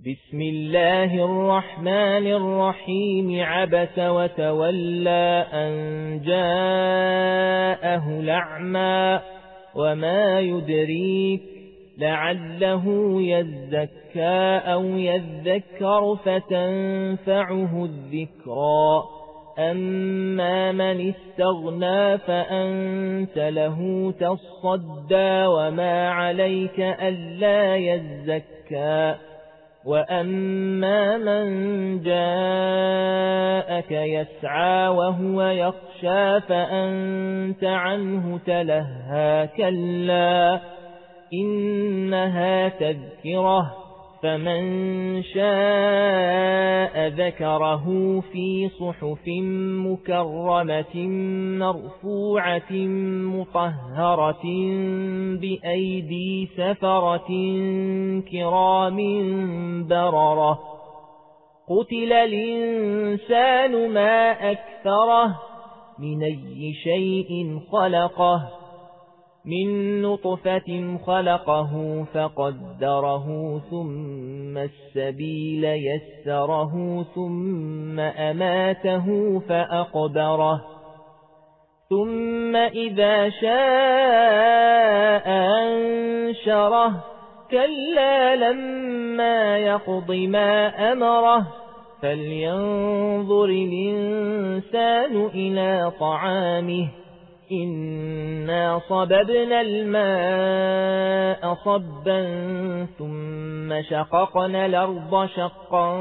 بسم الله الرحمن الرحيم. عبس وتولى أن جاءه الأعمى وما يدريك لعله يزكى أو يذكر فتنفعه الذكرى. أما من استغنى فأنت له تصدى وما عليك ألا يزكى. وأما من جاءك يسعى وهو يخشى فأنت عنه تلهى. كلا إنها تذكرة فمن شاء ذكره في صحف مكرمة مرفوعة مطهرة بأيدي سفرة كرام بررة. قتل الإنسان ما أكثره من أي شيء خلقه من نطفة خلقه فقدره ثم السبيل يسره ثم أماته فأقبره ثم إذا شاء أنشره. كلا لما يقض ما أمره فلينظر الإنسان إلى طعامه إنا صببنا الماء صبا ثم شققنا الأرض شقا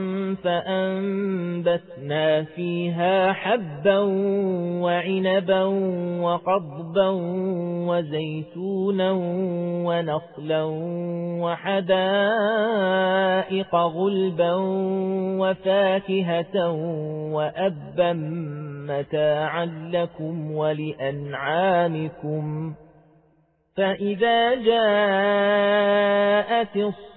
فأنبتنا فيها حبا وعنبا وقضبا وزيتونا ونخلا وحدائق غلبا وفاكهة وأبا متاعا لكم ولأنعامكم. فإذا جاءت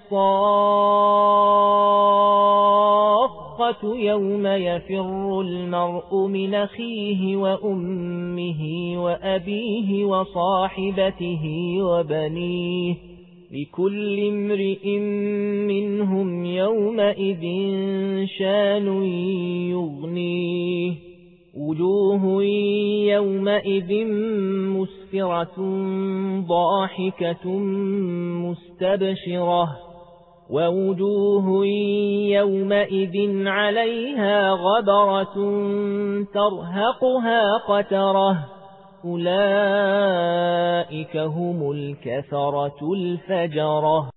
الصاخة يوم يفر المرء من أخيه وأمه وأبيه وصاحبته وبنيه لكل امرئ منهم يومئذ شان يغنيه. وجوه يومئذ مسفرة ضاحكة مستبشرة ووجوه يومئذ عليها غبرة ترهقها قترة. أولئك هم الكفرة الفجرة.